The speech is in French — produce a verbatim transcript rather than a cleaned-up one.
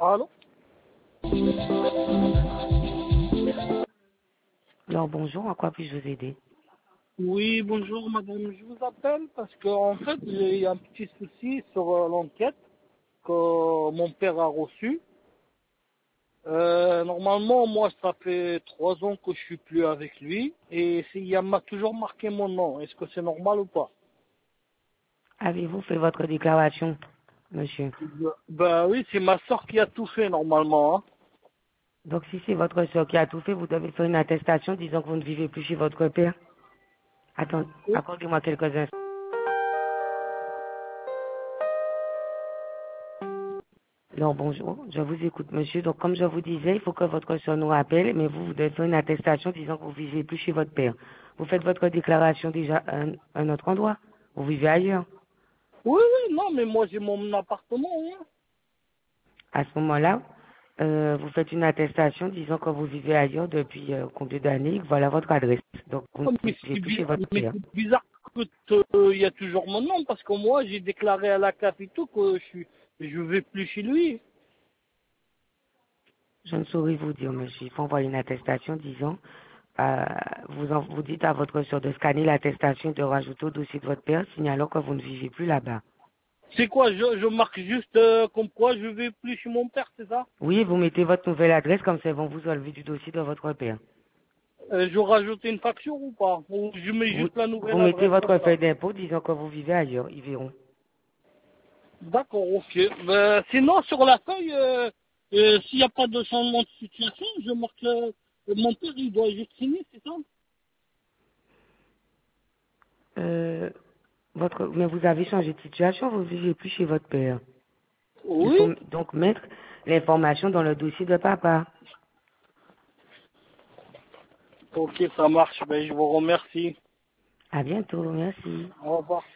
Allô? Alors bonjour, en quoi puis-je vous aider? Oui, bonjour madame, je vous appelle parce qu'en fait j'ai un petit souci sur euh, l'enquête que mon père a reçue. Euh, normalement, moi, ça fait trois ans que je suis plus avec lui et c'est- il m'a toujours marqué mon nom. Est-ce que c'est normal ou pas? Avez-vous fait votre déclaration, monsieur? Ben oui, c'est ma soeur qui a tout fait normalement. Hein. Donc si c'est votre soeur qui a tout fait, vous devez faire une attestation disant que vous ne vivez plus chez votre père. Attends, Oui. accordez-moi quelques instants. Alors bonjour, je vous écoute, monsieur. Donc comme je vous disais, il faut que votre soeur nous rappelle, mais vous, vous devez faire une attestation disant que vous ne vivez plus chez votre père. Vous faites votre déclaration déjà à un, un autre endroit. Vous vivez ailleurs. Oui, oui, non, mais moi j'ai mon appartement. Hein. À ce moment-là, euh, vous faites une attestation disant que vous vivez ailleurs depuis euh, combien d'années, voilà votre adresse. Donc vous Oh, ne mais vivez c'est plus chez bizarre, votre mais père. c'est bizarre que euh, il y a toujours mon nom parce que moi j'ai déclaré à la C A F et tout que je suis, je vais plus chez lui. Je ne saurais vous dire, monsieur. Il faut envoyer une attestation disant, euh, vous, en- vous dites à votre soeur de scanner l'attestation et de rajouter au dossier de votre père, signalant que vous ne vivez plus là-bas. C'est quoi, je, je marque juste euh, comme quoi je vais plus chez mon père, c'est ça? Oui, vous mettez votre nouvelle adresse, comme ça ils vont vous enlever du dossier de votre père. Euh, je rajoute une facture ou pas? Ou je mets Vous, juste la vous nouvelle mettez adresse comme votre ça? feuille d'impôt disant que vous vivez ailleurs, ils verront. D'accord, ok. Ben, sinon, sur la feuille, euh, euh, s'il n'y a pas de changement de situation, je marque euh, mon père, il doit juste signer, c'est ça? Euh, votre, mais vous avez changé de situation, vous ne vivez plus chez votre père. Il Oui. faut donc mettre l'information dans le dossier de papa. Ok, ça marche. Ben, je vous remercie. À bientôt, merci. Au revoir.